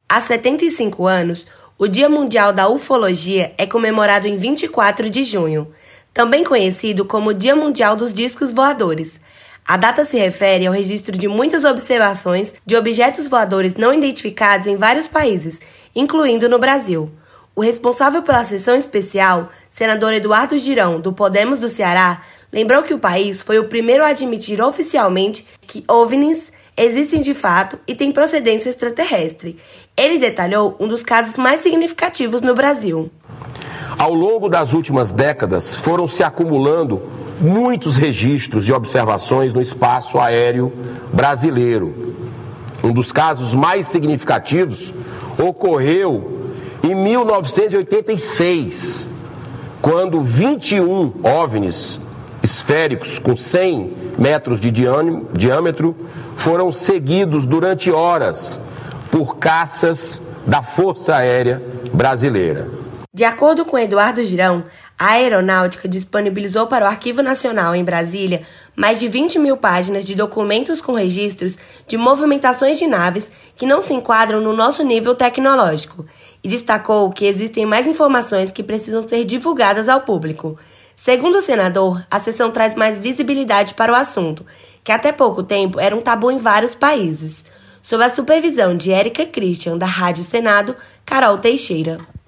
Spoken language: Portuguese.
Há 75 anos, o Dia Mundial da Ufologia é comemorado em 24 de junho, também conhecido como Dia Mundial dos Discos Voadores. A data se refere ao registro de muitas observações de objetos voadores não identificados em vários países, incluindo no Brasil. O responsável pela sessão especial, senador Eduardo Girão, do Podemos do Ceará, lembrou que o país foi o primeiro a admitir oficialmente que OVNIs existem de fato e têm procedência extraterrestre. Ele detalhou um dos casos mais significativos no Brasil. Ao longo das últimas décadas, foram se acumulando muitos registros de observações no espaço aéreo brasileiro. Um dos casos mais significativos ocorreu em 1986, quando 21 OVNIs esféricos com 100 metros de diâmetro foram seguidos durante horas por caças da Força Aérea Brasileira. De acordo com Eduardo Girão, a Aeronáutica disponibilizou para o Arquivo Nacional em Brasília mais de 20 mil páginas de documentos com registros de movimentações de naves que não se enquadram no nosso nível tecnológico e destacou que existem mais informações que precisam ser divulgadas ao público. Segundo o senador, a sessão traz mais visibilidade para o assunto, que até pouco tempo era um tabu em vários países. Sob a supervisão de Érica Christian, da Rádio Senado, Carol Teixeira.